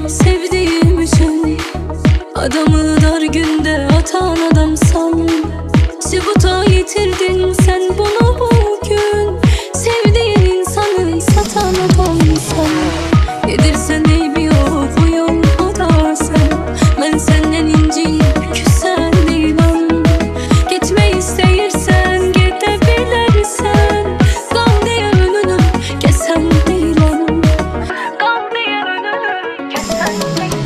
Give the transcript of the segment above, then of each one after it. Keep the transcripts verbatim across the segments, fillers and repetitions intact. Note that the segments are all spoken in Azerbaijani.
sevdiğim için. Adamı dar günde atan adamsan, sübuta yitirdin sen bunu bugün. Sevdiğin insanı satan adamsan, yedirsen eybi yok bu yolda sen. Ben senden inciyip küsen değilim. Gitme isteyirsen gidebilirsen. Kal diye önünü kesen değilim. Kal diye önünü kesen değilim.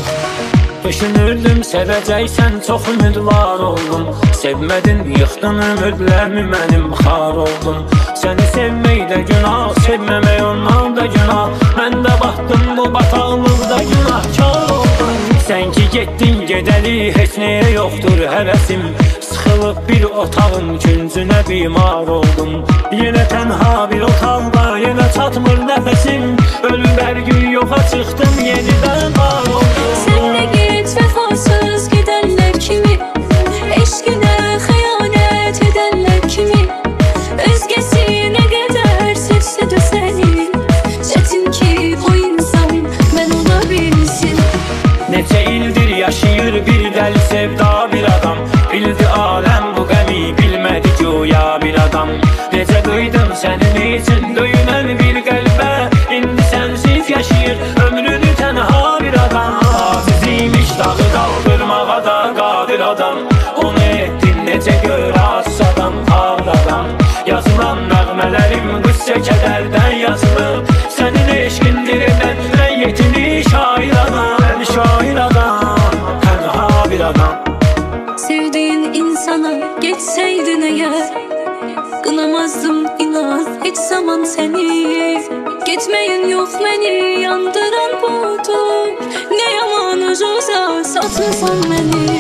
Düşünürdüm sevəcəksən, çox ümid var oldum. Sevmədin, yıxdın ümidlərimi, mənim xar oldum. Səni sevmək də günah, sevməmək ondan da günah. Mən də batdım bu bataqlıqda, günahkar oldum. Sən ki getdin gedəli, heç nəyə yoxdur həvəsim. Sıxılıb bir otağın küncünə bimar oldum. Yenə tənha bir otaqda, yenə çatmır nəfəsim. Ölüb hər gün yoxa çıxdım, yenidən var oldum. Sen de git vefasız gidenler kimi, eşkine xəyanət edənlər kimi. Özgəsi nə qədər sevsə də səni, çətin ki o insan mən ola bilsin. Neçə ildir yaşayır bir dəli sevda bir adam. Bildi aləm bu qəmi, bilmədi güya bir adam. Necə qıydım sənin üçün döyünən bir qəlbə. İndi sənsiz yaşayır ömrünü tənha bir adam. Aziziymiş dağı qaldırmağa da qadir adam. Onu etdin necə gör asadan ağladan. Yazılan nəğmələrim qüssə kədərdən yazılıb. Sənin eşqindir mən yetini şair adam. Mən şair adam, tənha bir adam. Sevdiğin insana geçseydin eğer, kınamazdım inan hiç zaman seni. Gitmeyin yok beni yandıran budur. Ne yaman ucuza satırsan beni.